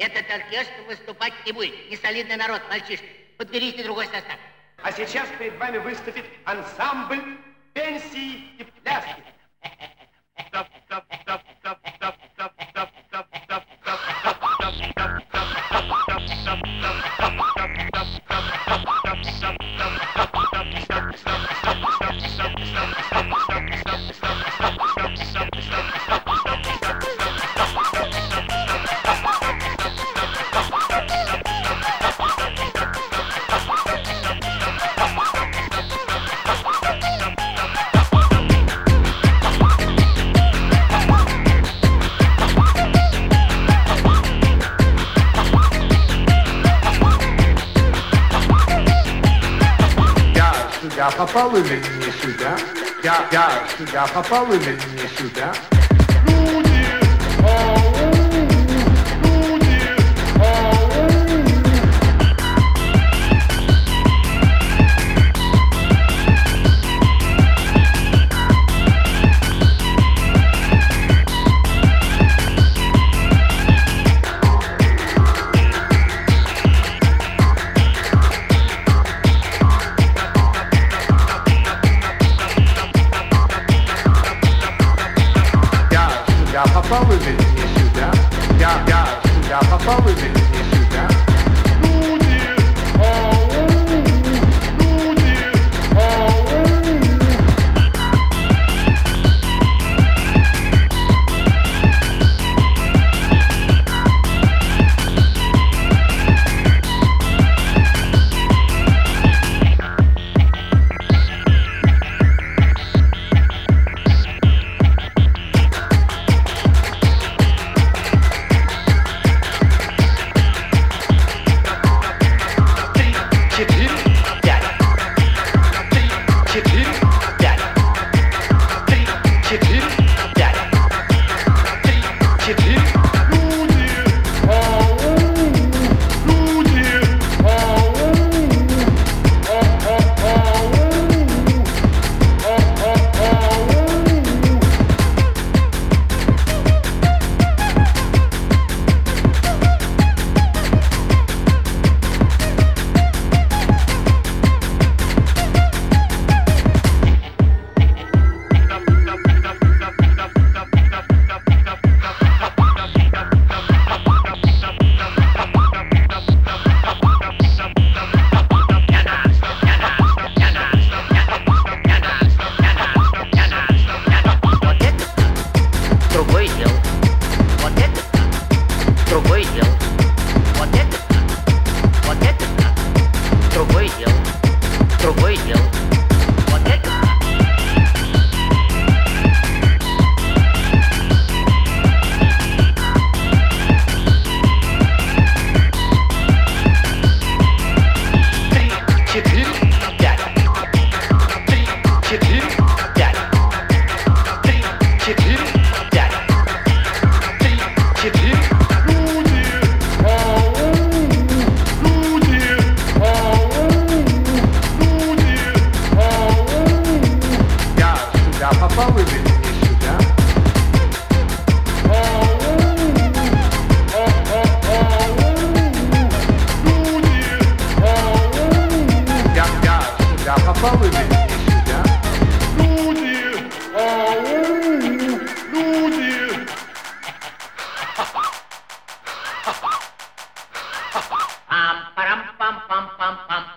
Этот оркестр выступать не будет. Несолидный народ, мальчишки. Подберите другой состав. А сейчас перед вами выступит ансамбль пенсии и пляски. Я попал или не сюда? Я сюда попал или не сюда? Люди, люди, Я попал или не сюда? Я сюда попал или не сюда? Люди, люди, Пам-парам-пам-пам-пам-пам.